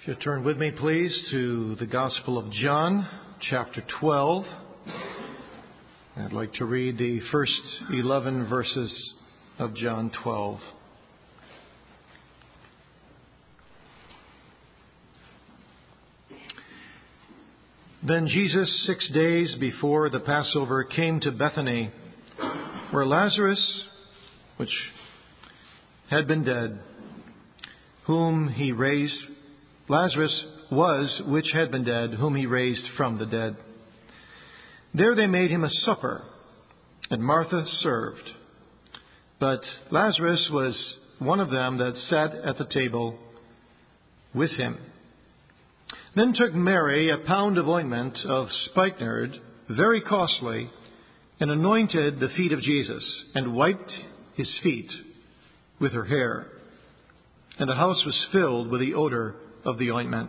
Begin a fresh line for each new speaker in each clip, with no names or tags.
If you turn with me, please, to the Gospel of John, chapter 12. I'd like to read the first 11 verses of John 12. Then Jesus, 6 days before the Passover, came to Bethany, where Lazarus, which had been dead, Lazarus was, which had been dead, whom he raised from the dead. There they made him a supper, and Martha served. But Lazarus was one of them that sat at the table with him. Then took Mary a pound of ointment of spikenard, very costly, and anointed the feet of Jesus, and wiped his feet with her hair. And the house was filled with the odor of the ointment.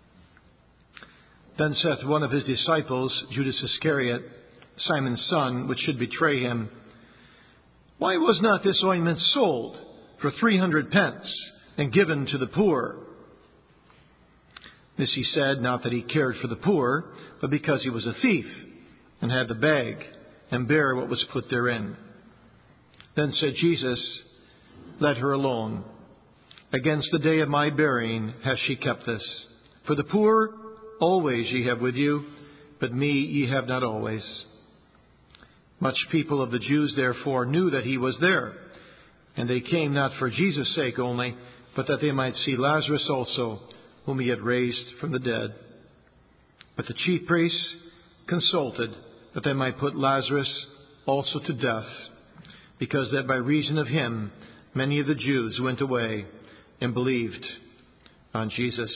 Then saith one of his disciples, Judas Iscariot, Simon's son, which should betray him, Why was not this ointment sold for 300 pence and given to the poor? This he said, not that he cared for the poor, but because he was a thief, and had the bag, and bare what was put therein. Then said Jesus, Let her alone. Against the day of my burying hath she kept this. For the poor always ye have with you, but me ye have not always. Much people of the Jews therefore knew that he was there, and they came not for Jesus' sake only, but that they might see Lazarus also, whom he had raised from the dead. But the chief priests consulted that they might put Lazarus also to death, because that by reason of him many of the Jews went away and believed on Jesus.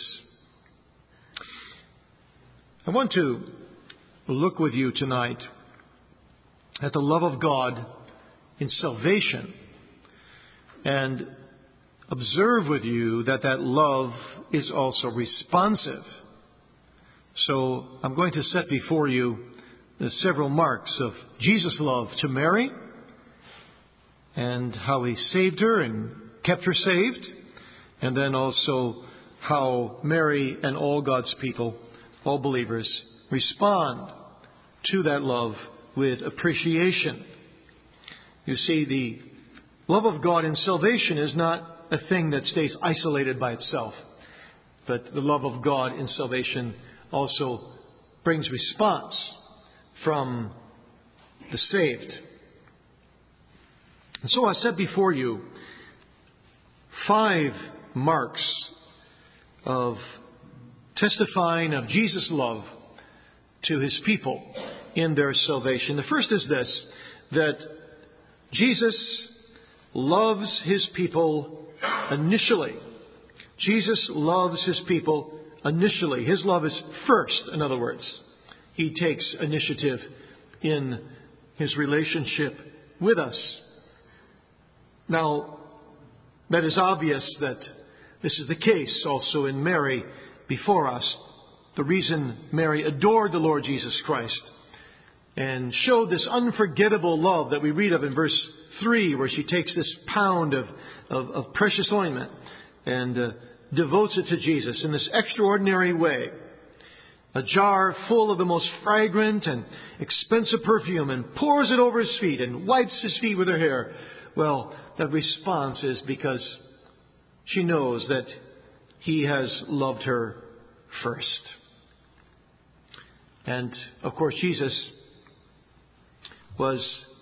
I want to look with you tonight at the love of God in salvation and observe with you that that love is also responsive. So I'm going to set before you the several marks of Jesus' love to Mary and how he saved her and kept her saved. And then also how Mary and all God's people, all believers, respond to that love with appreciation. You see, the love of God in salvation is not a thing that stays isolated by itself. But the love of God in salvation also brings response from the saved. And so I set before you 5 marks of testifying of Jesus' love to his people in their salvation. The first is this, that Jesus loves his people initially. Jesus loves his people initially. His love is first, in other words. He takes initiative in his relationship with us. Now, that is obvious that this is the case also in Mary before us. The reason Mary adored the Lord Jesus Christ and showed this unforgettable love that we read of in verse 3, where she takes this pound of precious ointment and devotes it to Jesus in this extraordinary way. A jar full of the most fragrant and expensive perfume, and pours it over his feet and wipes his feet with her hair. Well, the response is because she knows that he has loved her first. And, of course, Jesus was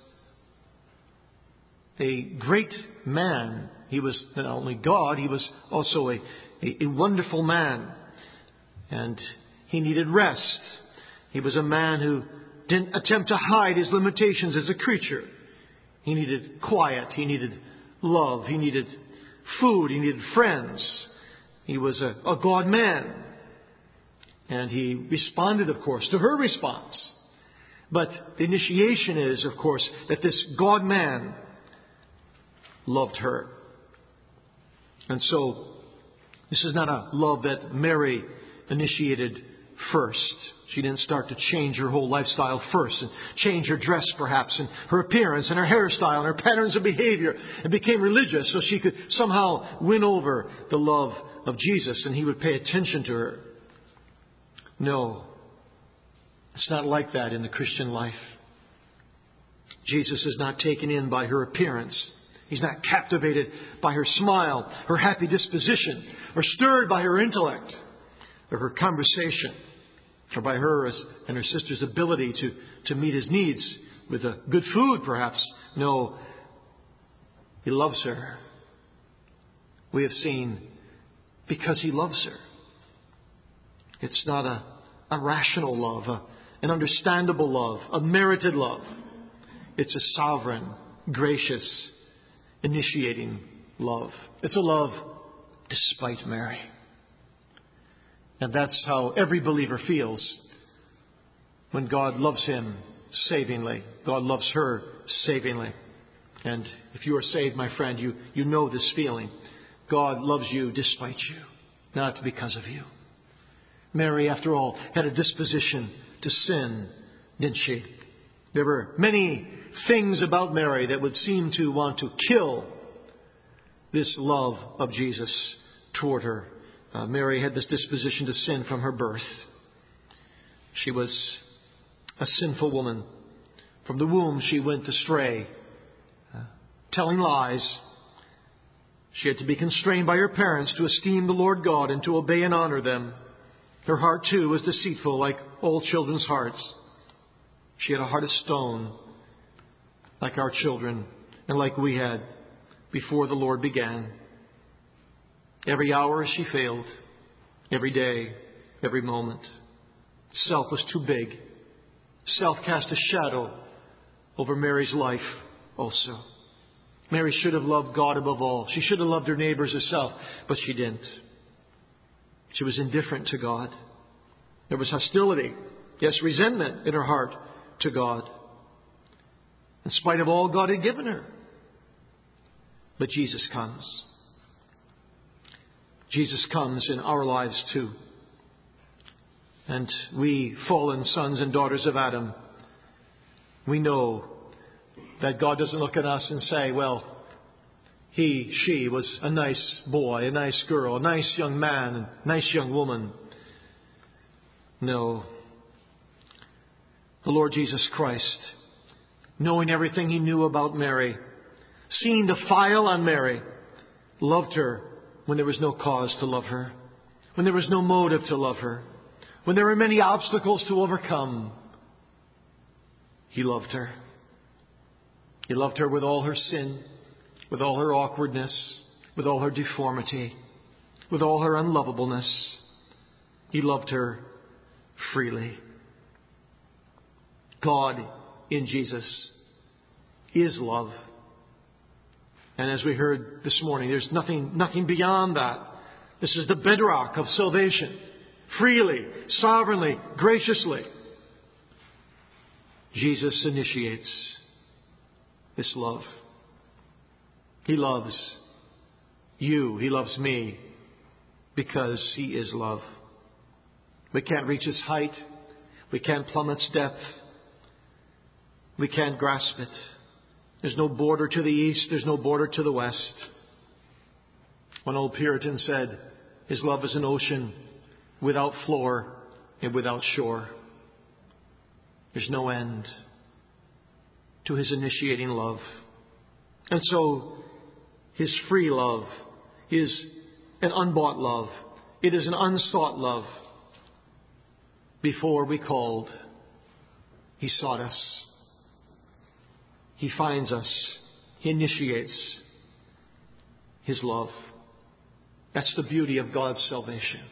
a great man. He was not only God, he was also a wonderful man. And he needed rest. He was a man who didn't attempt to hide his limitations as a creature. He needed quiet. He needed love. He needed food. He needed friends. He was a God man. And he responded, of course, to her response. But the initiation is, of course, that this God man loved her. And so, this is not a love that Mary initiated first. She didn't start to change her whole lifestyle first and change her dress perhaps and her appearance and her hairstyle and her patterns of behavior and became religious so she could somehow win over the love of Jesus and He would pay attention to her. No, it's not like that in the Christian life. Jesus is not taken in by her appearance. He's not captivated by her smile, her happy disposition, or stirred by her intellect or her conversation, or by her and her sister's ability to meet His needs with good food, perhaps. No, He loves her. We have seen because He loves her. It's not a rational love, an understandable love, a merited love. It's a sovereign, gracious, initiating love. It's a love despite Mary. And that's how every believer feels when God loves him savingly. God loves her savingly. And if you are saved, my friend, you know this feeling. God loves you despite you, not because of you. Mary, after all, had a disposition to sin, didn't she? There were many things about Mary that would seem to want to kill this love of Jesus toward her. Mary had this disposition to sin from her birth. She was a sinful woman. From the womb she went astray, telling lies. She had to be constrained by her parents to esteem the Lord God and to obey and honor them. Her heart too was deceitful like all children's hearts. She had a heart of stone like our children and like we had before the Lord began. Every hour she failed, every day, every moment. Self was too big. Self cast a shadow over Mary's life also. Mary should have loved God above all. She should have loved her neighbors herself, but she didn't. She was indifferent to God. There was hostility, yes, resentment in her heart to God, in spite of all God had given her. But Jesus comes. Jesus comes in our lives too. And we, fallen sons and daughters of Adam, we know that God doesn't look at us and say, well, she was a nice boy, a nice girl, a nice young man, a nice young woman. No. The Lord Jesus Christ, knowing everything He knew about Mary, seeing the file on Mary, loved her when there was no cause to love her, when there was no motive to love her, when there were many obstacles to overcome. He loved her. He loved her with all her sin, with all her awkwardness, with all her deformity, with all her unlovableness. He loved her freely. God in Jesus is love. And as we heard this morning, there's nothing beyond that. This is the bedrock of salvation. Freely, sovereignly, graciously. Jesus initiates this love. He loves you. He loves me because He is love. We can't reach His height. We can't plumb its depth. We can't grasp it. There's no border to the east. There's no border to the west. One old Puritan said, His love is an ocean without floor and without shore. There's no end to His initiating love. And so His free love is an unbought love. It is an unsought love. Before we called, He sought us. He finds us. He initiates His love. That's the beauty of God's salvation.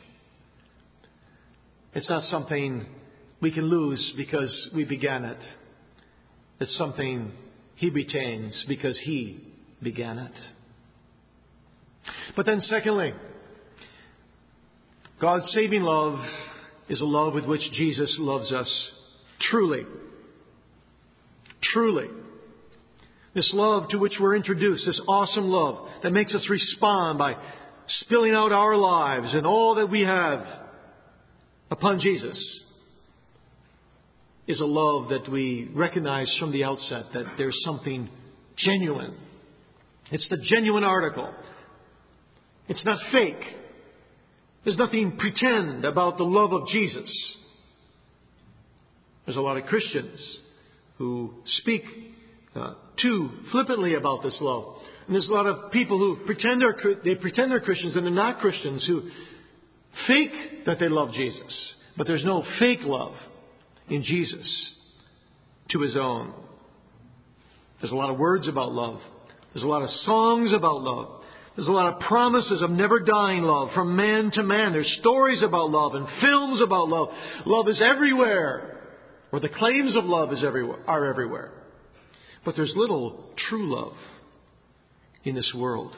It's not something we can lose because we began it. It's something He retains because He began it. But then secondly, God's saving love is a love with which Jesus loves us truly. Truly. This love to which we're introduced, this awesome love that makes us respond by spilling out our lives and all that we have upon Jesus is a love that we recognize from the outset that there's something genuine. It's the genuine article. It's not fake. There's nothing pretend about the love of Jesus. There's a lot of Christians who speak too flippantly about this love. And there's a lot of people who pretend they're Christians and they're not Christians, who fake that they love Jesus. But there's no fake love in Jesus to His own. There's a lot of words about love. There's a lot of songs about love. There's a lot of promises of never dying love from man to man. There's stories about love and films about love. Love is everywhere, or the claims of love are everywhere. But there's little true love in this world.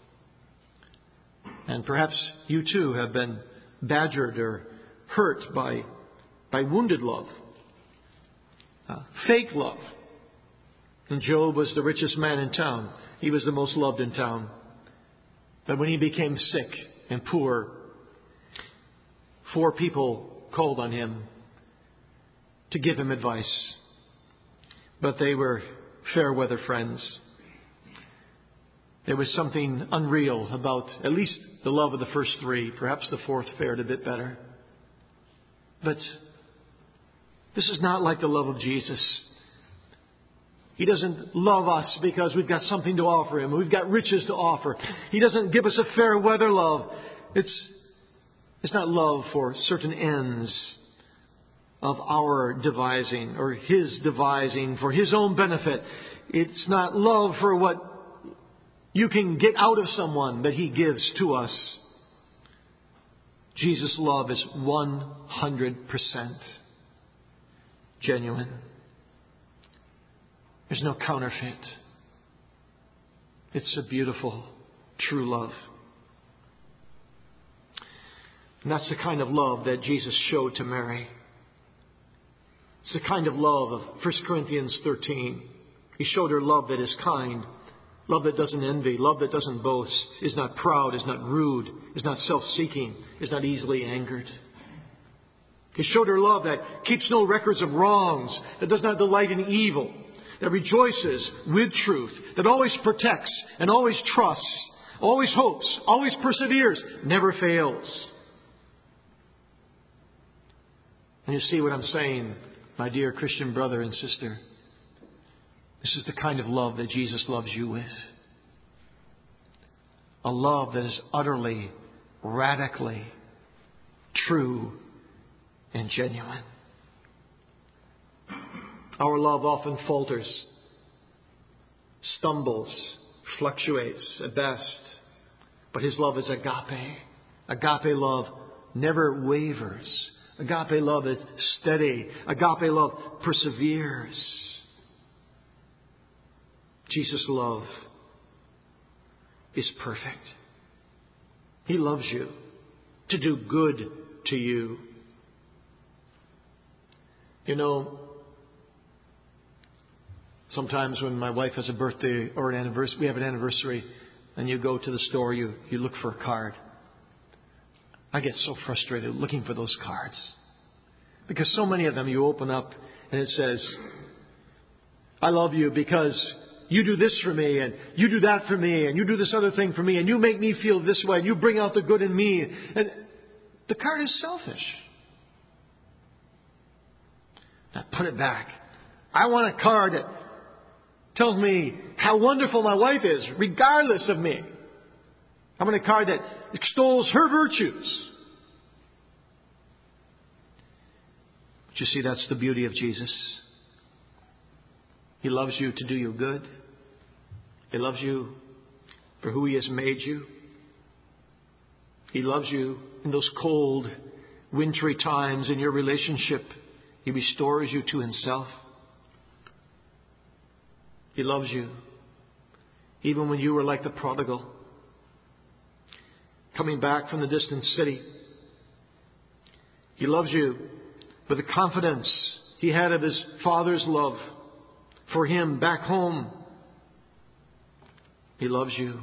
And perhaps you too have been badgered or hurt by wounded love. Fake love. And Job was the richest man in town. He was the most loved in town. But when he became sick and poor, 4 people called on him to give him advice. But they were fair weather friends. There was something unreal about at least the love of the first 3. Perhaps the 4th fared a bit better. But this is not like the love of Jesus. He doesn't love us because we've got something to offer Him. We've got riches to offer. He doesn't give us a fair weather love. It's not love for certain ends of our devising or His devising for His own benefit. It's not love for what you can get out of someone that He gives to us. Jesus' love is 100% genuine. There's no counterfeit. It's a beautiful, true love. And that's the kind of love that Jesus showed to Mary. It's the kind of love of 1 Corinthians 13. He showed her love that is kind, love that doesn't envy, love that doesn't boast, is not proud, is not rude, is not self-seeking, is not easily angered. He showed her love that keeps no records of wrongs, that does not delight in evil, that rejoices with truth, that always protects and always trusts, always hopes, always perseveres, never fails. And you see what I'm saying, my dear Christian brother and sister. This is the kind of love that Jesus loves you with. A love that is utterly, radically true and genuine. Our love often falters, stumbles, fluctuates at best. But His love is agape. Agape love never wavers. Agape love is steady. Agape love perseveres. Jesus' love is perfect. He loves you to do good to you. You know, sometimes when my wife has a birthday or an anniversary, we have an anniversary, and you go to the store, you look for a card. I get so frustrated looking for those cards. Because so many of them you open up and it says, I love you because you do this for me, and you do that for me, and you do this other thing for me, and you make me feel this way, and you bring out the good in me. And the card is selfish. Now put it back. I want a card that tells me how wonderful my wife is, regardless of me. I want a card that extols her virtues. But you see, that's the beauty of Jesus. He loves you to do you good. He loves you for who He has made you. He loves you in those cold, wintry times in your relationship. He restores you to Himself. He loves you even when you were like the prodigal, coming back from the distant city. He loves you with the confidence He had of His Father's love for him back home. He loves you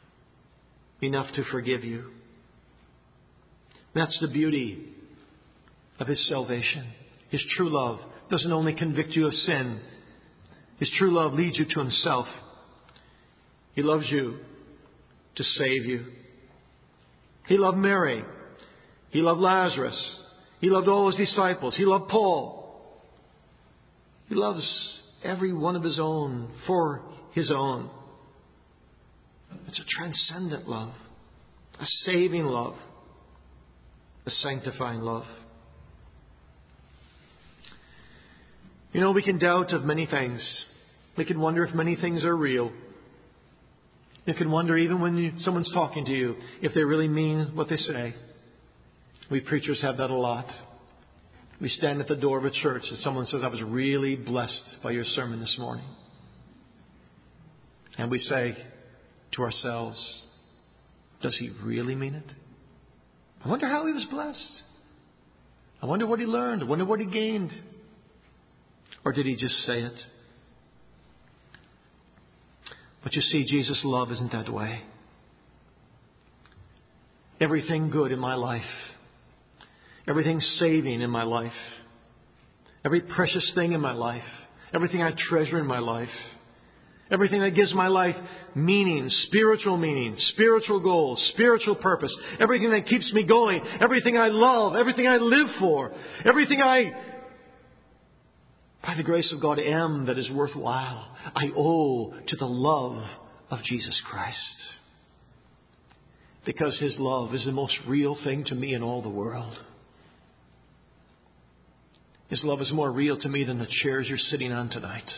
enough to forgive you. That's the beauty of His salvation. His true love doesn't only convict you of sin. His true love leads you to Himself. He loves you to save you. He loved Mary. He loved Lazarus. He loved all His disciples. He loved Paul. He loves every one of His own for His own. It's a transcendent love, a saving love, a sanctifying love. You know, we can doubt of many things. We can wonder if many things are real. You can wonder even when someone's talking to you if they really mean what they say. We preachers have that a lot. We stand at the door of a church and someone says, "I was really blessed by your sermon this morning." And we say to ourselves, does he really mean it? I wonder how he was blessed. I wonder what he learned. I wonder what he gained. Or did he just say it? But you see, Jesus' love isn't that way. Everything good in my life, everything saving in my life, every precious thing in my life, everything I treasure in my life, everything that gives my life meaning, spiritual goals, spiritual purpose, everything that keeps me going, everything I love, everything I live for, everything I, by the grace of God, am that is worthwhile, I owe to the love of Jesus Christ. Because His love is the most real thing to me in all the world. His love is more real to me than the chairs you're sitting on tonight.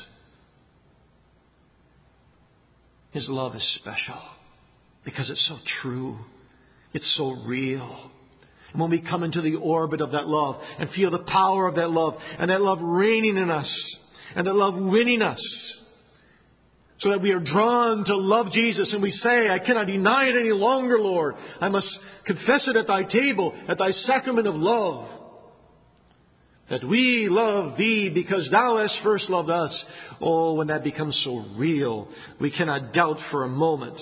His love is special because it's so true. It's so real. And when we come into the orbit of that love and feel the power of that love and that love reigning in us and that love winning us, so that we are drawn to love Jesus and we say, "I cannot deny it any longer, Lord. I must confess it at Thy table, at Thy sacrament of love. That we love Thee because Thou hast first loved us." Oh, when that becomes so real, we cannot doubt for a moment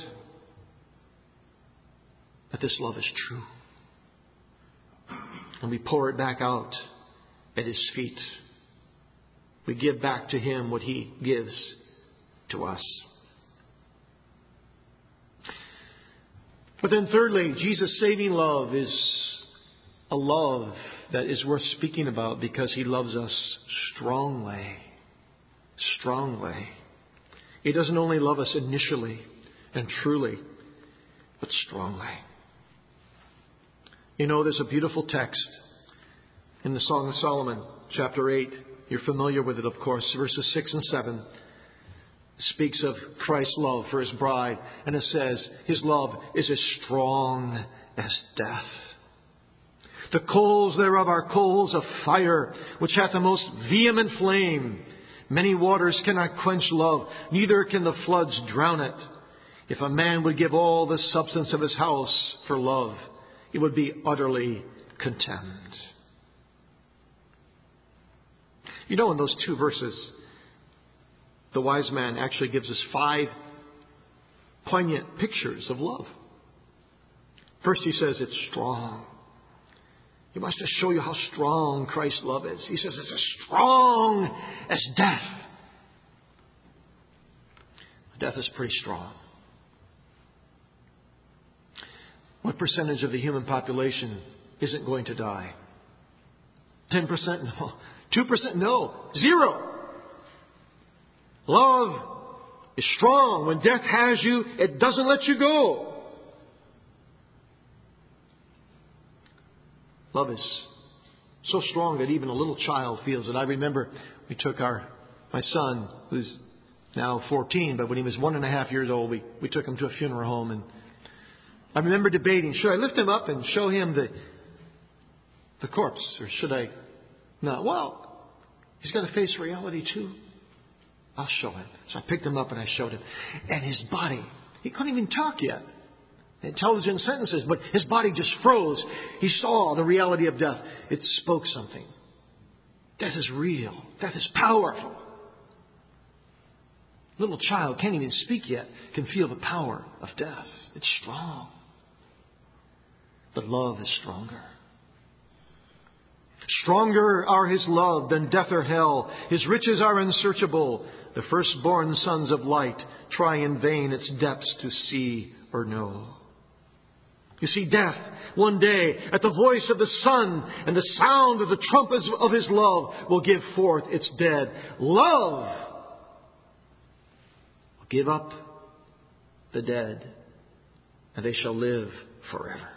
that this love is true. And we pour it back out at His feet. We give back to Him what He gives to us. But then thirdly, Jesus' saving love is a love that is worth speaking about because He loves us strongly. Strongly. He doesn't only love us initially and truly, but strongly. You know, there's a beautiful text in the Song of Solomon, chapter 8. You're familiar with it, of course, verses 6 and 7. Speaks of Christ's love for His bride. And it says, His love is as strong as death. The coals thereof are coals of fire, which hath the most vehement flame. Many waters cannot quench love, neither can the floods drown it. If a man would give all the substance of his house for love, he would be utterly contemned. You know, in those two verses, the wise man actually gives us 5 poignant pictures of love. First, he says it's strong. He wants to show you how strong Christ's love is. He says it's as strong as death. Death is pretty strong. What percentage of the human population isn't going to die? 10%? No. 2%? No. 0. Love is strong. When death has you, it doesn't let you go. Love is so strong that even a little child feels it. I remember we took my son, who's now 14, but when he was 1.5 years old, we took him to a funeral home. And I remember debating, should I lift him up and show him the corpse? Or should I not? Well, he's got to face reality too. I'll show him. So I picked him up and I showed him. And his body, he couldn't even talk yet. Intelligent sentences, but his body just froze. He saw the reality of death. It spoke something. Death is real. Death is powerful. Little child can't even speak yet, can feel the power of death. It's strong. But love is stronger. Stronger are His love than death or hell. His riches are unsearchable. The firstborn sons of light try in vain its depths to see or know. You see, death, one day, at the voice of the Son and the sound of the trumpets of His love, will give forth its dead. Love will give up the dead, and they shall live forever.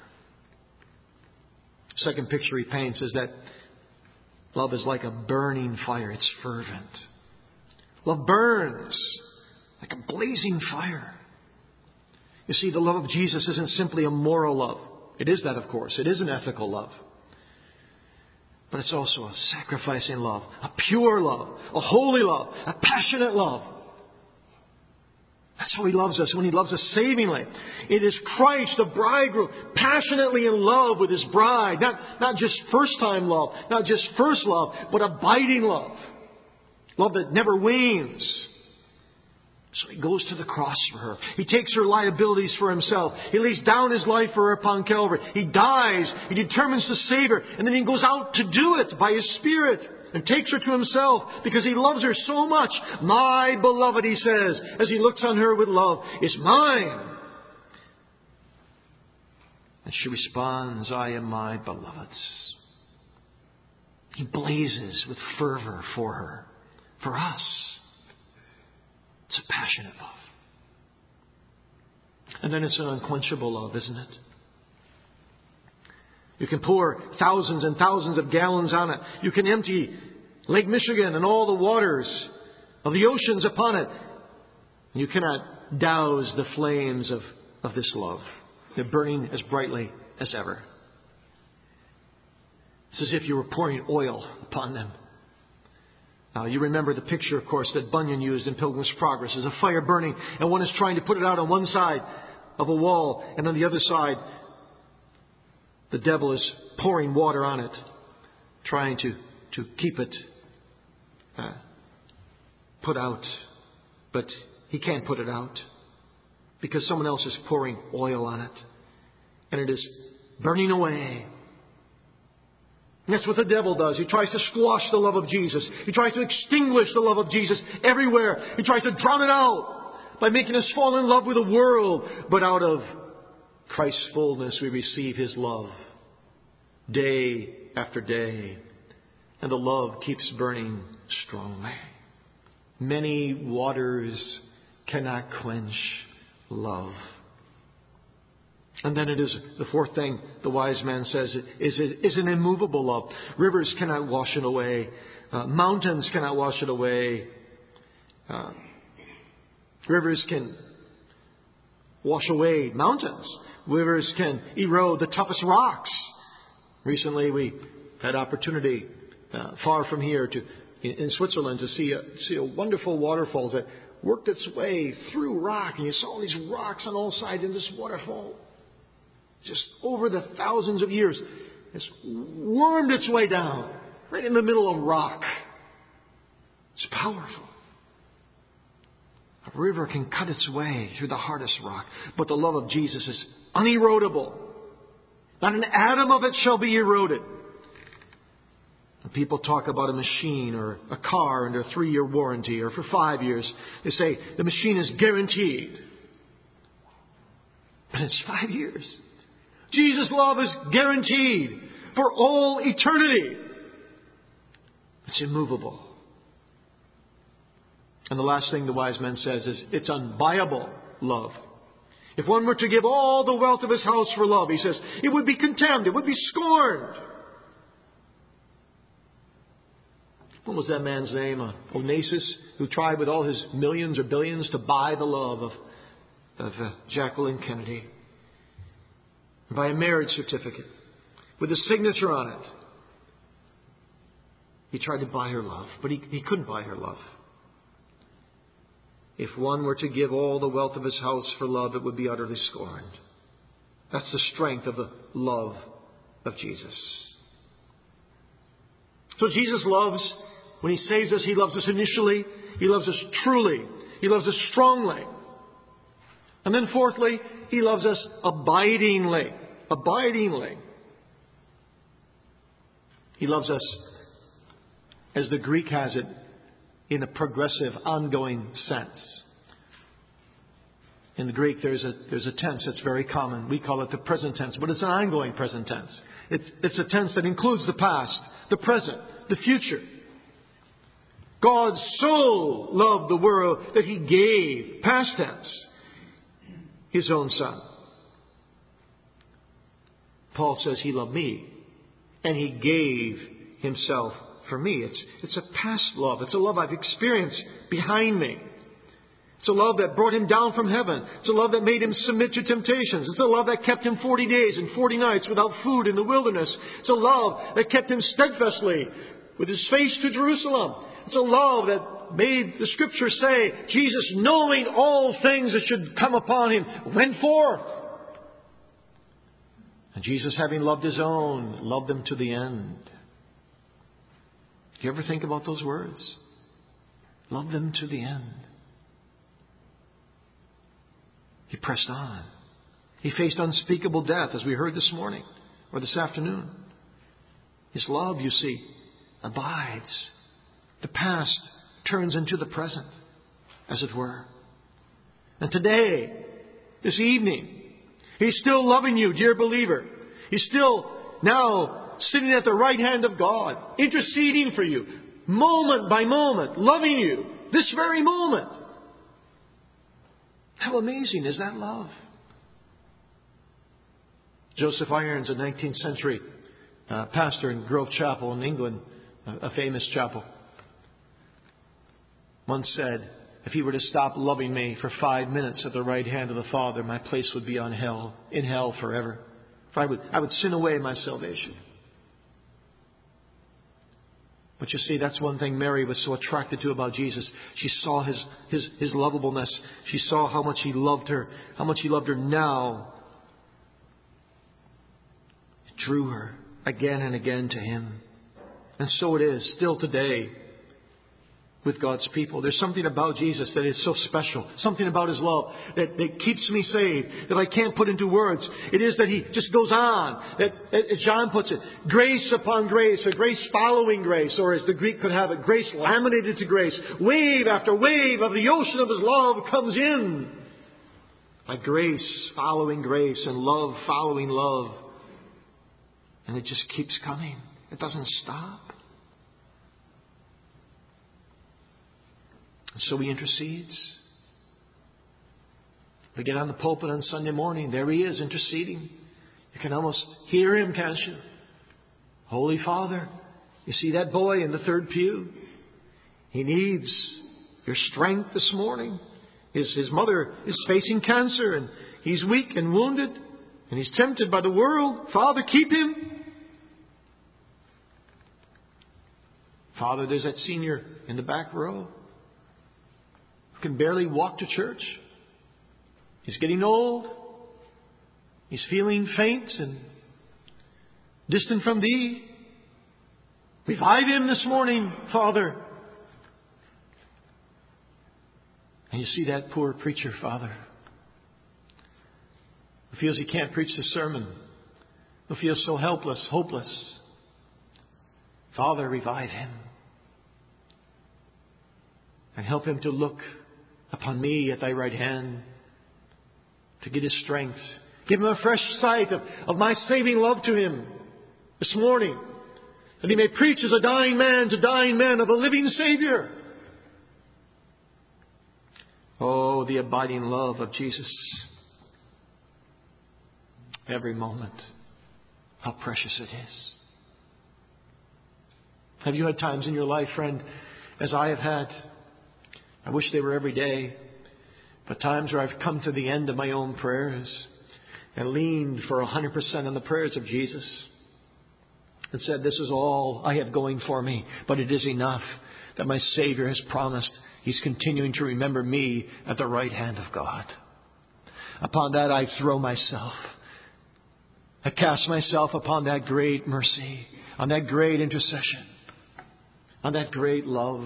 Second picture he paints is that love is like a burning fire. It's fervent. Love burns like a blazing fire. You see, the love of Jesus isn't simply a moral love. It is that, of course. It is an ethical love. But it's also a sacrificing love, a pure love, a holy love, a passionate love. That's how He loves us, when He loves us savingly. It is Christ, the bridegroom, passionately in love with His bride. Not just first-time love, not just first love, but abiding love. Love that never wanes. So He goes to the cross for her. He takes her liabilities for Himself. He lays down His life for her upon Calvary. He dies. He determines to save her. And then He goes out to do it by His Spirit and takes her to Himself because He loves her so much. My beloved, He says, as He looks on her with love, is mine. And she responds, I am my beloved's. He blazes with fervor for her, for us. It's a passionate love. And then it's an unquenchable love, isn't it? You can pour thousands and thousands of gallons on it. You can empty Lake Michigan and all the waters of the oceans upon it. You cannot douse the flames of this love. They're burning as brightly as ever. It's as if you were pouring oil upon them. Now, you remember the picture, of course, that Bunyan used in Pilgrim's Progress. There's a fire burning, and one is trying to put it out on one side of a wall, and on the other side, the devil is pouring water on it, trying to keep it put out. But he can't put it out because someone else is pouring oil on it, and it is burning away. And that's what the devil does. He tries to squash the love of Jesus. He tries to extinguish the love of Jesus everywhere. He tries to drown it out by making us fall in love with the world. But out of Christ's fullness we receive His love day after day. And the love keeps burning strongly. Many waters cannot quench love. And then it is the fourth thing the wise man says is an immovable love. Rivers cannot wash it away. Mountains cannot wash it away. Rivers can wash away mountains. Rivers can erode the toughest rocks. Recently we had opportunity far from here in Switzerland to see a wonderful waterfall that worked its way through rock. And you saw all these rocks on all sides in this waterfall. Just over the thousands of years, it's wormed its way down, right in the middle of rock. It's powerful. A river can cut its way through the hardest rock, but the love of Jesus is unerodable. Not an atom of it shall be eroded. When people talk about a machine or a car under a 3-year warranty or for 5 years, they say the machine is guaranteed. But it's 5 years. Jesus' love is guaranteed for all eternity. It's immovable. And the last thing the wise man says is it's unbuyable love. If one were to give all the wealth of his house for love, he says, it would be contemned, it would be scorned. What was that man's name? Onassis, who tried with all his millions or billions to buy the love of Jacqueline Kennedy. By a marriage certificate with a signature on it. He tried to buy her love, but he couldn't buy her love. If one were to give all the wealth of his house for love, it would be utterly scorned. That's the strength of the love of Jesus. So Jesus loves, when He saves us, He loves us initially. He loves us truly. He loves us strongly. And then fourthly, He loves us abidingly. Abidingly. He loves us, as the Greek has it, in a progressive, ongoing sense. In the Greek, there's a tense that's very common. We call it the present tense, but it's an ongoing present tense. It's a tense that includes the past, the present, the future. God so loved the world that He gave, past tense, His own Son. Paul says He loved me, and He gave Himself for me. It's a past love. It's a love I've experienced behind me. It's a love that brought Him down from heaven. It's a love that made Him submit to temptations. It's a love that kept Him 40 days and 40 nights without food in the wilderness. It's a love that kept Him steadfastly with His face to Jerusalem. It's a love that made the Scriptures say, Jesus, knowing all things that should come upon Him, went forth. And Jesus, having loved His own, loved them to the end. Do you ever think about those words? Love them to the end. He pressed on. He faced unspeakable death, as we heard this morning or this afternoon. His love, you see, abides. The past turns into the present, as it were. And today, this evening, He's still loving you, dear believer. He's still now sitting at the right hand of God, interceding for you, moment by moment, loving you, this very moment. How amazing is that love? Joseph Irons, a 19th century pastor in Grove Chapel in England, a famous chapel, once said, if He were to stop loving me for 5 minutes at the right hand of the Father, my place would be in hell forever. For I would sin away my salvation. But you see, that's one thing Mary was so attracted to about Jesus. She saw His lovableness. She saw how much He loved her. How much He loved her now. It drew her again and again to Him. And so it is still today with God's people. There's something about Jesus that is so special. Something about His love that keeps me saved, that I can't put into words. It is that He just goes on. That, as John puts it, grace upon grace, or grace following grace, or as the Greek could have it, grace laminated to grace. Wave after wave of the ocean of His love comes in. Like grace following grace and love following love. And it just keeps coming. It doesn't stop. So He intercedes. We get on the pulpit on Sunday morning. There He is interceding. You can almost hear Him, can't you? Holy Father, you see that boy in the third pew? He needs your strength this morning. His mother is facing cancer and he's weak and wounded and he's tempted by the world. Father, keep him. Father, there's that senior in the back row who can barely walk to church. He's getting old. He's feeling faint and distant from Thee. Revive him this morning, Father. And you see that poor preacher, Father, who feels he can't preach the sermon, who feels so helpless, hopeless. Father, revive him. And help him to look upon me at Thy right hand, to get his strength. Give him a fresh sight of my saving love to him this morning, that he may preach as a dying man to dying men of a living Savior. Oh, the abiding love of Jesus. Every moment. How precious it is. Have you had times in your life, friend, as I have had? I wish they were every day. But times where I've come to the end of my own prayers and leaned for 100% on the prayers of Jesus and said, this is all I have going for me, but it is enough that my Savior has promised He's continuing to remember me at the right hand of God. Upon that I throw myself. I cast myself upon that great mercy, on that great intercession, on that great love.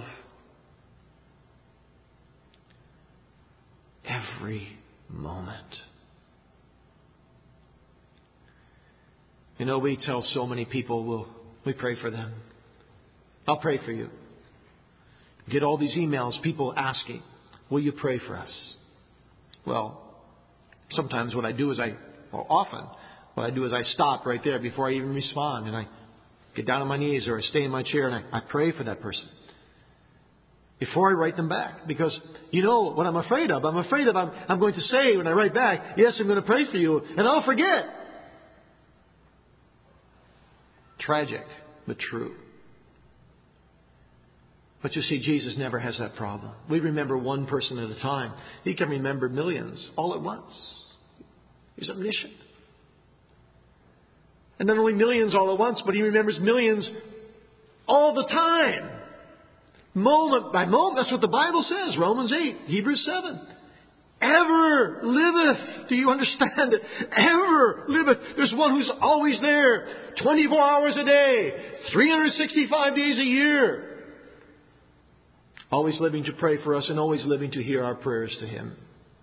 Every moment. You know, we tell so many people, We pray for them. I'll pray for you. Get all these emails, people asking, will you pray for us? Well, sometimes what I do is often what I do is I stop right there before I even respond, and I get down on my knees or I stay in my chair and I pray for that person before I write them back. Because you know what I'm afraid of? I'm afraid of I'm going to say when I write back, yes, I'm going to pray for you, and I'll forget. Tragic, but true. But you see, Jesus never has that problem. We remember one person at a time. He can remember millions all at once. He's omniscient. And not only millions all at once, but He remembers millions all the time. Moment by moment. That's what the Bible says. Romans 8, Hebrews 7. Ever liveth. Do you understand it? Ever liveth. There's one who's always there. 24 hours a day. 365 days a year. Always living to pray for us and always living to hear our prayers to Him.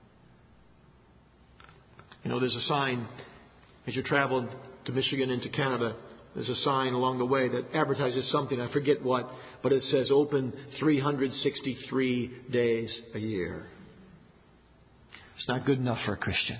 You know, there's a sign as you travel to Michigan into Canada. There's a sign along the way that advertises something. I forget what, but it says open 363 days a year. It's not good enough for a Christian.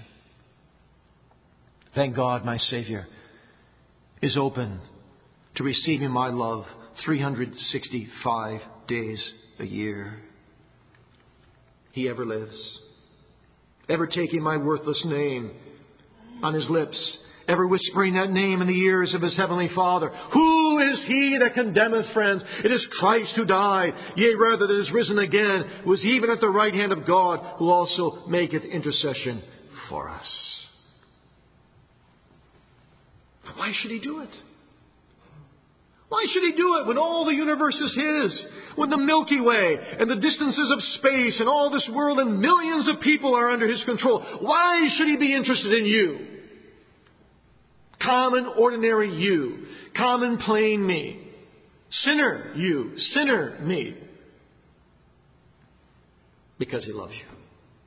Thank God my Savior is open to receiving my love 365 days a year. He ever lives. Ever taking my worthless name on His lips. Ever whispering that name in the ears of His Heavenly Father. Who is He that condemneth, friends? It is Christ who died, yea, rather that is risen again, who is even at the right hand of God, who also maketh intercession for us. But why should He do it? Why should He do it when all the universe is His? When the Milky Way and the distances of space and all this world and millions of people are under His control? Why should He be interested in you? Common, ordinary you. Common, plain me. Sinner you. Sinner me. Because He loves you.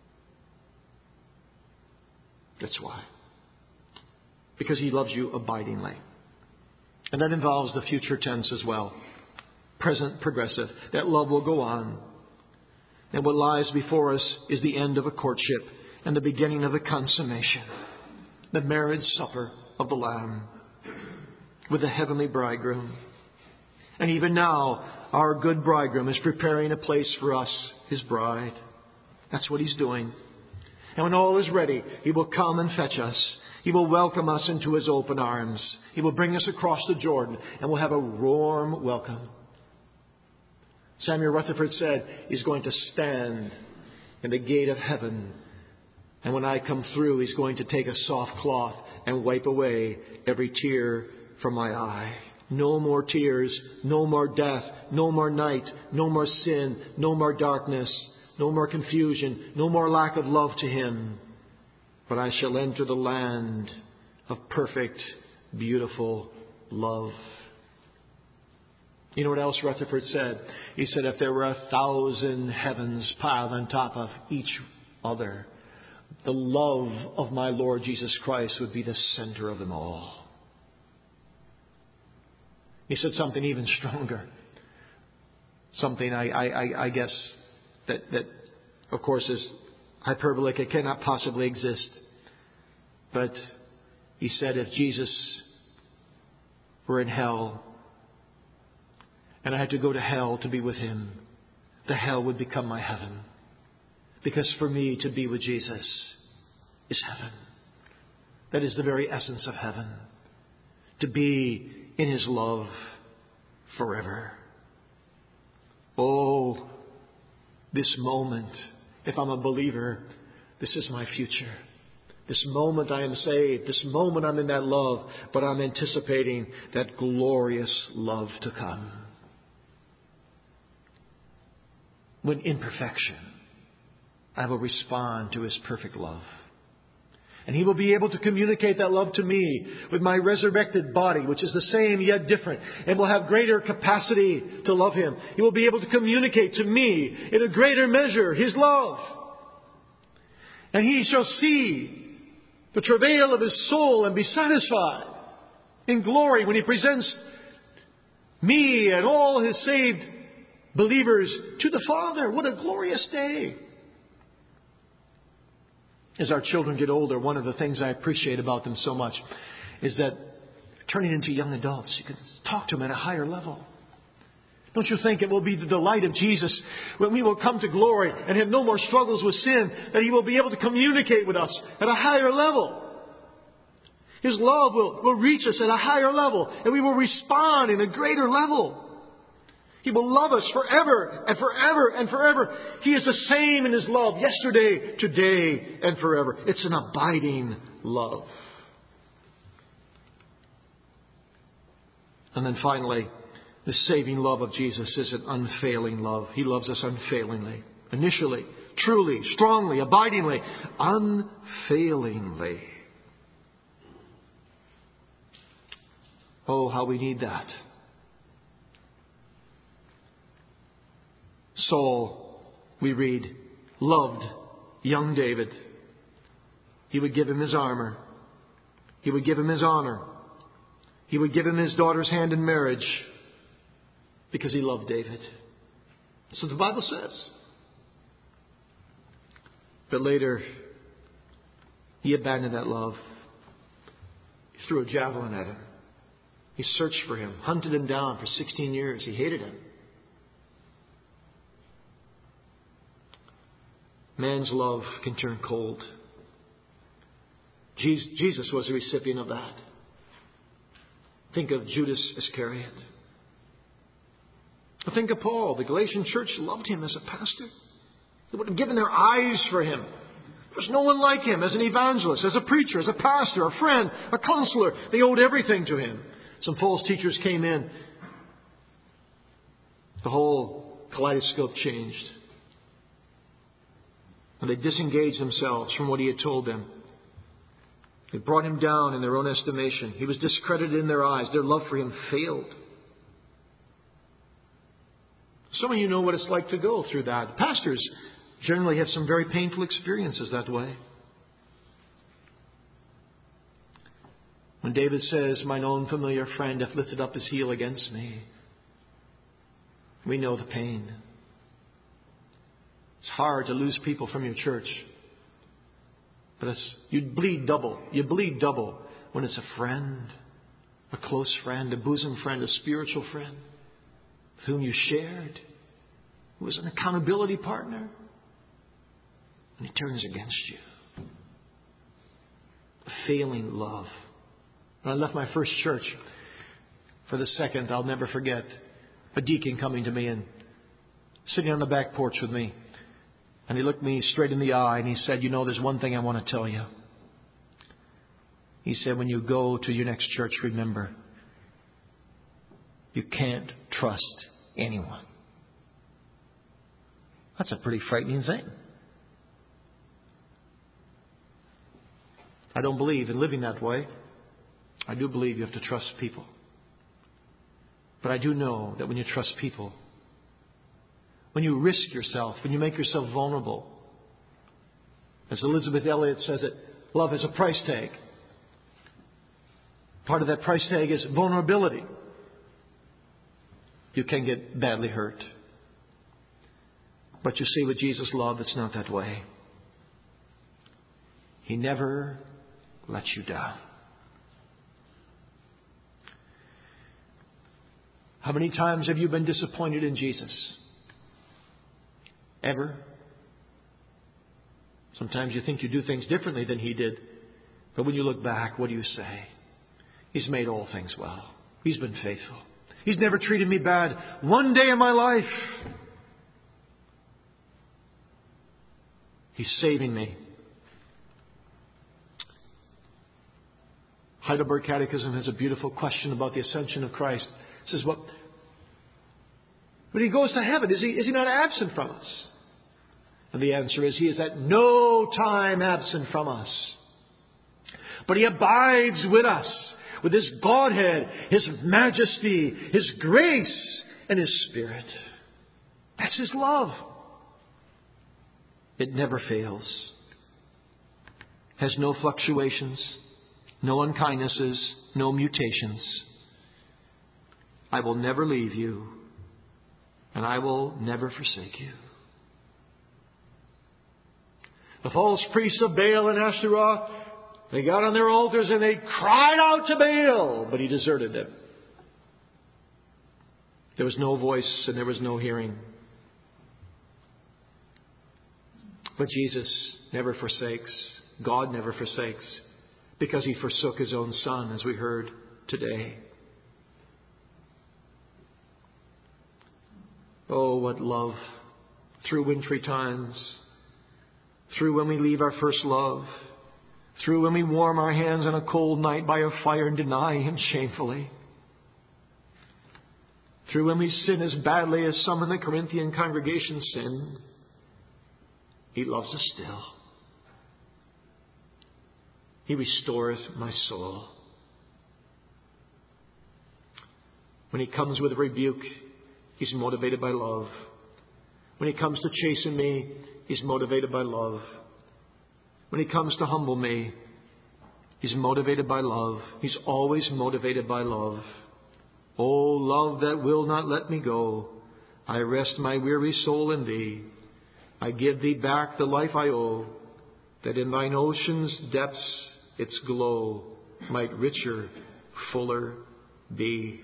That's why. Because He loves you abidingly. And that involves the future tense as well. Present progressive. That love will go on. And what lies before us is the end of a courtship and the beginning of the consummation. The marriage supper of the Lamb with the heavenly bridegroom. And even now, our good bridegroom is preparing a place for us, His bride. That's what He's doing. And when all is ready, He will come and fetch us. He will welcome us into His open arms. He will bring us across the Jordan and we'll have a warm welcome. Samuel Rutherford said He's going to stand in the gate of heaven. And when I come through, He's going to take a soft cloth and wipe away every tear from my eye. No more tears, no more death, no more night, no more sin, no more darkness, no more confusion, no more lack of love to Him. But I shall enter the land of perfect, beautiful love. You know what else Rutherford said? He said, if there were 1,000 heavens piled on top of each other, the love of my Lord Jesus Christ would be the center of them all. He said something even stronger. Something I guess that of course is hyperbolic. It cannot possibly exist. But he said if Jesus were in hell and I had to go to hell to be with Him, the hell would become my heaven. Because for me to be with Jesus is heaven. That is the very essence of heaven. To be in His love forever. Oh, this moment, if I'm a believer, this is my future. This moment I am saved. This moment I'm in that love. But I'm anticipating that glorious love to come. When in perfection, I will respond to His perfect love. And He will be able to communicate that love to me with my resurrected body, which is the same yet different, and will have greater capacity to love Him. He will be able to communicate to me in a greater measure His love. And He shall see the travail of His soul and be satisfied in glory when He presents me and all His saved believers to the Father. What a glorious day. As our children get older, one of the things I appreciate about them so much is that turning into young adults, you can talk to them at a higher level. Don't you think it will be the delight of Jesus when we will come to glory and have no more struggles with sin, that He will be able to communicate with us at a higher level? His love will reach us at a higher level, and we will respond in a greater level. He will love us forever and forever and forever. He is the same in His love yesterday, today, and forever. It's an abiding love. And then finally, the saving love of Jesus is an unfailing love. He loves us unfailingly. Initially, truly, strongly, abidingly, unfailingly. Oh, how we need that. Saul, we read, loved young David. He would give him his armor. He would give him his honor. He would give him his daughter's hand in marriage because he loved David. So the Bible says. But later, he abandoned that love. He threw a javelin at him. He searched for him, hunted him down for 16 years. He hated him. Man's love can turn cold. Jesus was a recipient of that. Think of Judas Iscariot. Think of Paul. The Galatian church loved him as a pastor. They would have given their eyes for him. There was no one like him as an evangelist, as a preacher, as a pastor, a friend, a counselor. They owed everything to him. Some false teachers came in. The whole kaleidoscope changed. And they disengaged themselves from what he had told them. They brought him down in their own estimation. He was discredited in their eyes. Their love for him failed. Some of you know what it's like to go through that. Pastors generally have some very painful experiences that way. When David says, "Mine own familiar friend hath lifted up his heel against me," we know the pain. It's hard to lose people from your church. But you bleed double. You bleed double when it's a friend, a close friend, a bosom friend, a spiritual friend with whom you shared, who was an accountability partner, and he turns against you. A failing love. When I left my first church for the second, I'll never forget a deacon coming to me and sitting on the back porch with me. And he looked me straight in the eye and he said, "You know, there's one thing I want to tell you." He said, "When you go to your next church, remember, you can't trust anyone." That's a pretty frightening thing. I don't believe in living that way. I do believe you have to trust people. But I do know that when you trust people, when you risk yourself, when you make yourself vulnerable, as Elizabeth Elliot says it, love has a price tag. Part of that price tag is vulnerability. You can get badly hurt. But you see, with Jesus' love, it's not that way. He never lets you down. How many times have you been disappointed in Jesus? Ever? Sometimes you think you do things differently than He did. But when you look back, what do you say? He's made all things well. He's been faithful. He's never treated me bad one day in my life. He's saving me. Heidelberg Catechism has a beautiful question about the ascension of Christ. It says, when He goes to heaven, is He not absent from us? And the answer is, He is at no time absent from us. But He abides with us, with His Godhead, His majesty, His grace, and His Spirit. That's His love. It never fails. Has no fluctuations, no unkindnesses, no mutations. I will never leave you, and I will never forsake you. The false priests of Baal and Ashtaroth, they got on their altars and they cried out to Baal, but he deserted them. There was no voice and there was no hearing. But Jesus never forsakes. God never forsakes, because He forsook His own Son, as we heard today. Oh, what love through wintry times, through when we leave our first love, through when we warm our hands on a cold night by a fire and deny Him shamefully, through when we sin as badly as some in the Corinthian congregation sinned. He loves us still. He restoreth my soul. When He comes with a rebuke, He's motivated by love. When He comes to chasten me, He's motivated by love. When He comes to humble me, He's motivated by love. He's always motivated by love. Oh, love that will not let me go, I rest my weary soul in Thee. I give Thee back the life I owe, that in Thine ocean's depths its glow might richer, fuller be.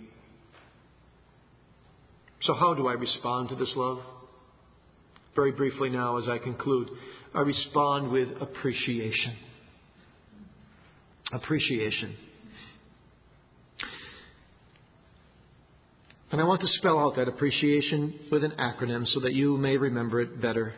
So how do I respond to this love? Very briefly now, as I conclude, I respond with appreciation. Appreciation. And I want to spell out that appreciation with an acronym so that you may remember it better.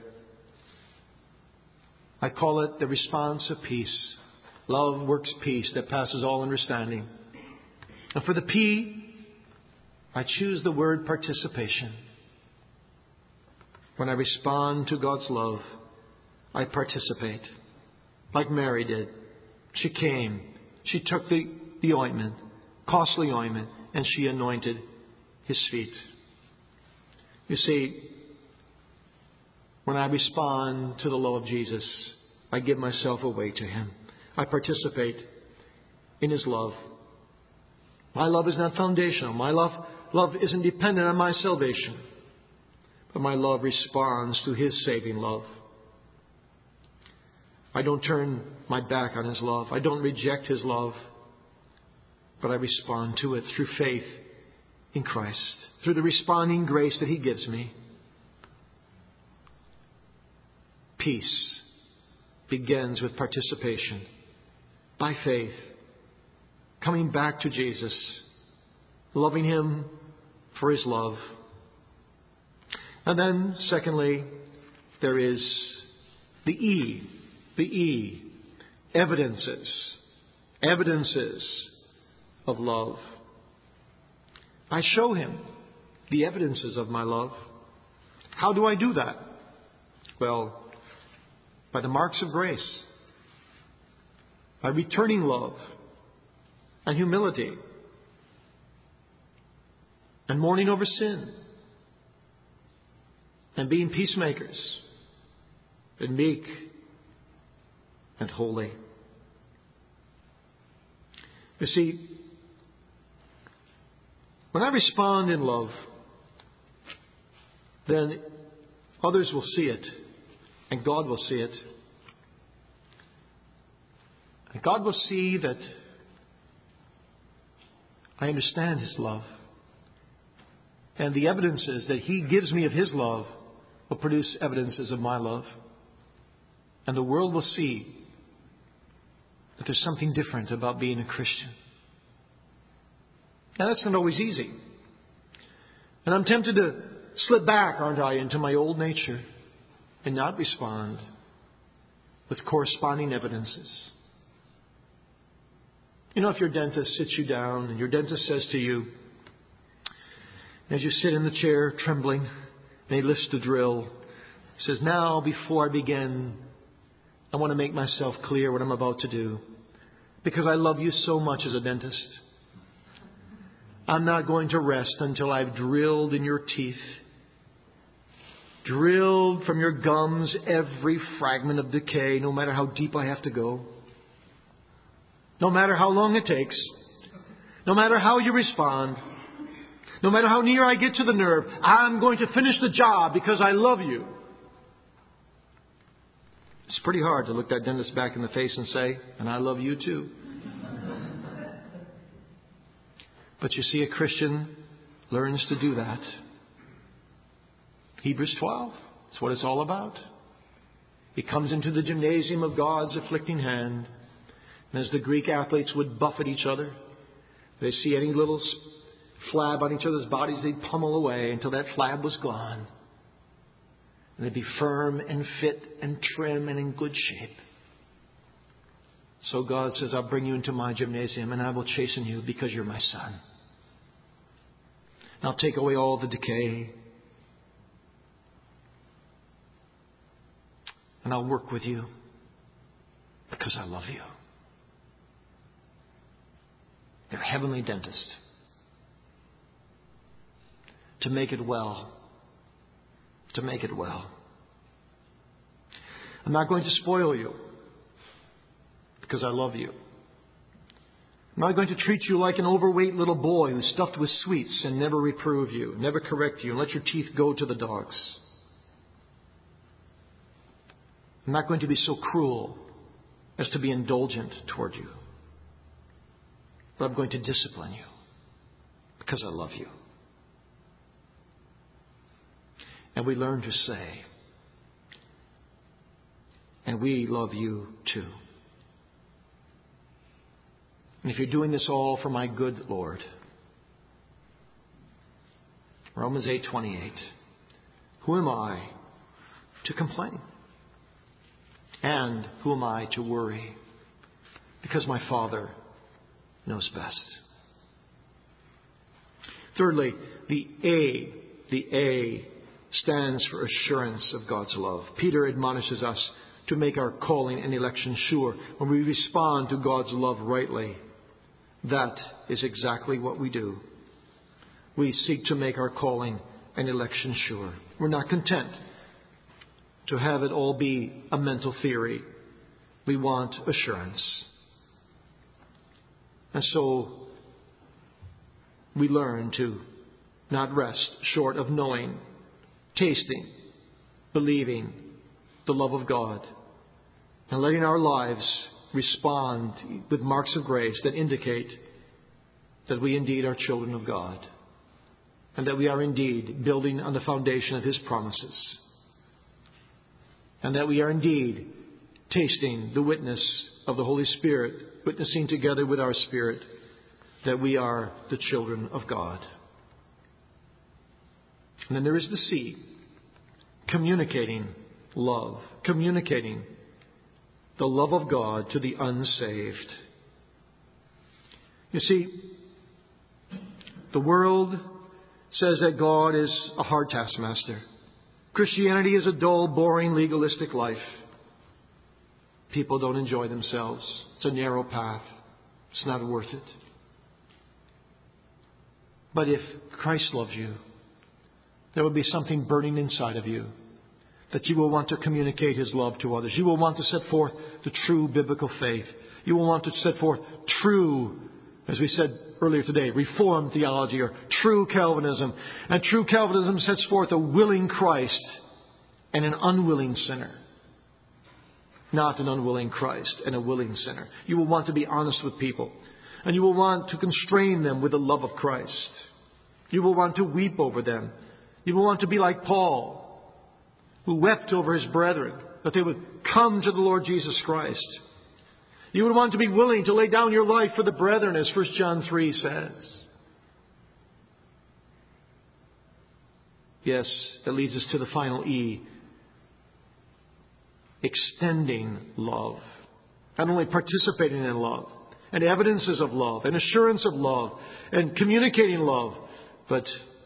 I call it the response of peace. Love works peace that passes all understanding. And for the P, I choose the word participation. When I respond to God's love, I participate. Like Mary did. She came. She took the ointment, costly ointment, and she anointed His feet. You see, when I respond to the love of Jesus, I give myself away to Him. I participate in His love. My love is not foundational. My love isn't dependent on my salvation. But my love responds to His saving love. I don't turn my back on His love. I don't reject His love. But I respond to it through faith in Christ, through the responding grace that He gives me. Peace begins with participation, by faith, coming back to Jesus, loving Him for His love. And then, secondly, there is the E, evidences of love. I show Him the evidences of my love. How do I do that? Well, by the marks of grace, by returning love and humility and mourning over sin and being peacemakers and meek and holy. You see, when I respond in love, then others will see it, and God will see it. And God will see that I understand His love. And the evidences that He gives me of His love will produce evidences of my love. And the world will see that there's something different about being a Christian. Now, that's not always easy. And I'm tempted to slip back, aren't I, into my old nature and not respond with corresponding evidences. You know, if your dentist sits you down and your dentist says to you, as you sit in the chair trembling, and he lifts the drill, says, "Now, before I begin, I want to make myself clear what I'm about to do. Because I love you so much as a dentist. I'm not going to rest until I've drilled in your teeth, drilled from your gums every fragment of decay, no matter how deep I have to go, no matter how long it takes, no matter how you respond. No matter how near I get to the nerve, I'm going to finish the job because I love you. It's pretty hard to look that dentist back in the face and say, and I love you too. But you see, a Christian learns to do that. Hebrews 12, that's what it's all about. He comes into the gymnasium of God's afflicting hand. And as the Greek athletes would buffet each other, they see any little flab on each other's bodies, they'd pummel away until that flab was gone. And they'd be firm and fit and trim and in good shape. So God says, I'll bring you into my gymnasium and I will chasten you because you're my son. And I'll take away all the decay. And I'll work with you because I love you. Your heavenly dentist. To make it well. To make it well. I'm not going to spoil you because I love you. I'm not going to treat you like an overweight little boy who's stuffed with sweets and never reprove you, never correct you, and let your teeth go to the dogs. I'm not going to be so cruel as to be indulgent toward you. But I'm going to discipline you because I love you. And we learn to say, and we love you too. And if you're doing this all for my good Lord, Romans 8:28, who am I to complain? And who am I to worry? Because my Father knows best. Thirdly, the A stands for assurance of God's love. Peter admonishes us to make our calling and election sure. When we respond to God's love rightly, that is exactly what we do. We seek to make our calling and election sure. We're not content to have it all be a mental theory. We want assurance. And so we learn to not rest short of knowing, tasting, believing the love of God, and letting our lives respond with marks of grace that indicate that we indeed are children of God, and that we are indeed building on the foundation of His promises, and that we are indeed tasting the witness of the Holy Spirit, witnessing together with our spirit that we are the children of God. And then there is the C, communicating love, communicating the love of God to the unsaved. You see, the world says that God is a hard taskmaster. Christianity is a dull, boring, legalistic life. People don't enjoy themselves. It's a narrow path. It's not worth it. But if Christ loves you, there will be something burning inside of you that you will want to communicate His love to others. You will want to set forth the true biblical faith. You will want to set forth true, as we said earlier today, Reformed theology or true Calvinism. And true Calvinism sets forth a willing Christ and an unwilling sinner. Not an unwilling Christ and a willing sinner. You will want to be honest with people. And you will want to constrain them with the love of Christ. You will want to weep over them. You will want to be like Paul, who wept over his brethren, that they would come to the Lord Jesus Christ. You would want to be willing to lay down your life for the brethren, as 1 John 3 says. Yes, that leads us to the final E. Extending love. Not only participating in love, and evidences of love, and assurance of love, and communicating love, but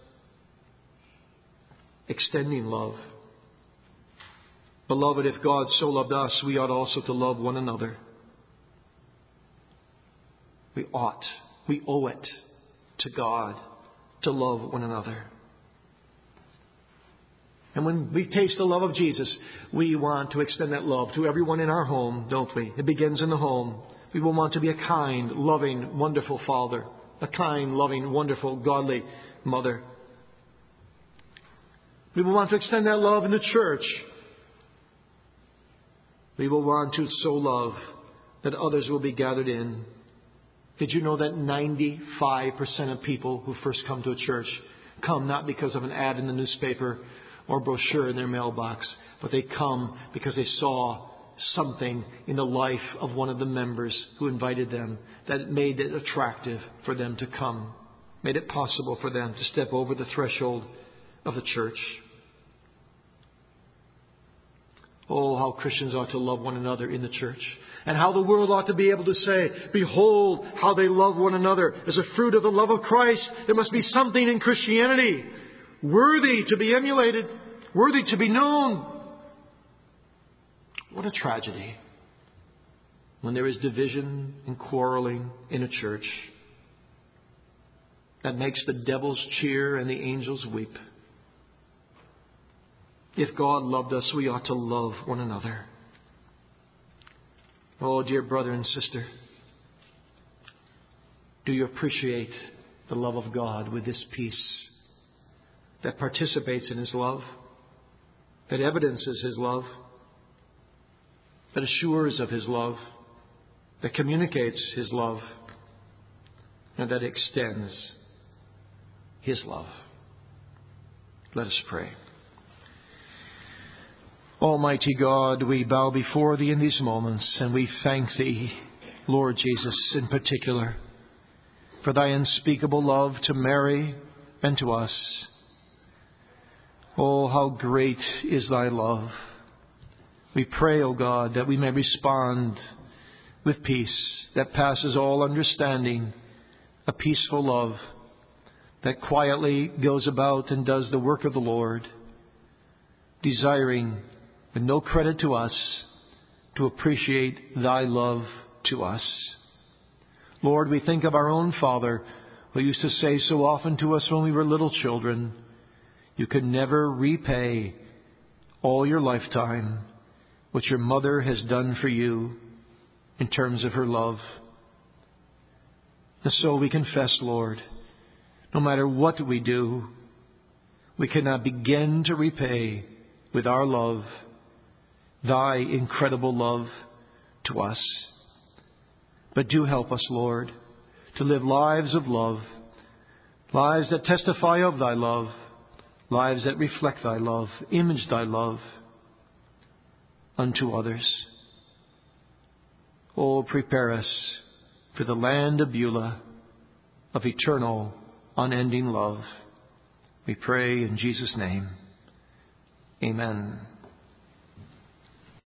extending love. Beloved, if God so loved us, we ought also to love one another. We owe it to God to love one another. And when we taste the love of Jesus, we want to extend that love to everyone in our home, don't we? It begins in the home. We will want to be a kind, loving, wonderful father, a a kind, loving, wonderful, godly mother. We will want to extend that love in the church. We will want to so love that others will be gathered in. Did you know that 95% of people who first come to a church come not because of an ad in the newspaper or brochure in their mailbox, but they come because they saw something in the life of one of the members who invited them that made it attractive for them to come, made it possible for them to step over the threshold of the church. Oh, how Christians ought to love one another in the church. And how the world ought to be able to say, behold how they love one another as a fruit of the love of Christ. There must be something in Christianity worthy to be emulated, worthy to be known. What a tragedy when there is division and quarreling in a church that makes the devils cheer and the angels weep. If God loved us, we ought to love one another. Oh, dear brother and sister, do you appreciate the love of God with this peace that participates in His love, that evidences His love, that assures of His love, that communicates His love, and that extends His love? Let us pray. Almighty God, we bow before Thee in these moments, and we thank Thee, Lord Jesus, in particular, for Thy unspeakable love to Mary and to us. Oh, how great is Thy love. We pray, O God, that we may respond with peace that passes all understanding, a peaceful love that quietly goes about and does the work of the Lord, desiring, with no credit to us, to appreciate Thy love to us. Lord, we think of our own Father, who used to say so often to us when we were little children, you can never repay all your lifetime what your mother has done for you in terms of her love. And so we confess, Lord, no matter what we do, we cannot begin to repay with our love Thy incredible love to us. But do help us, Lord, to live lives of love, lives that testify of Thy love, lives that reflect Thy love, image Thy love unto others. Oh, prepare us for the land of Beulah, of eternal, unending love. We pray in Jesus' name. Amen.